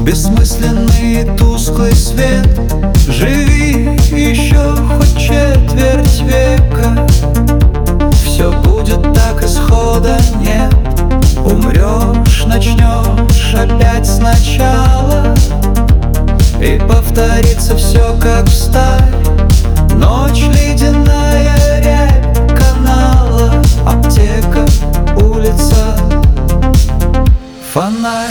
Бессмысленный тусклый свет. Живи еще хоть четверть века, все будет так, исхода нет. Умрешь, начнешь опять сначала, и повторится все как встарь. Ночь ледяная, рябь канала, аптека, улица, фонарь.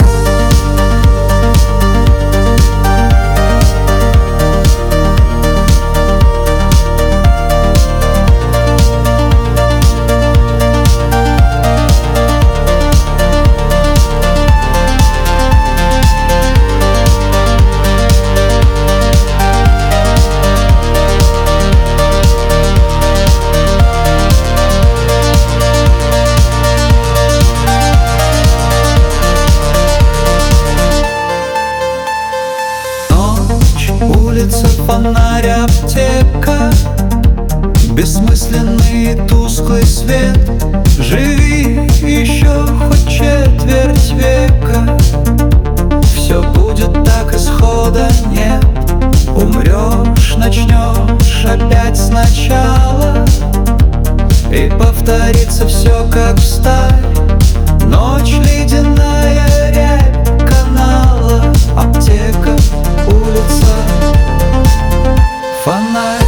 Улица, фонарь, аптека, бессмысленный тусклый свет. Живи еще хоть четверть века, все будет так, исхода нет. Умрешь, начнешь опять сначала, и повторится все как встарь. Ночь ледяная, рябь канала, аптека, улица, фонарь.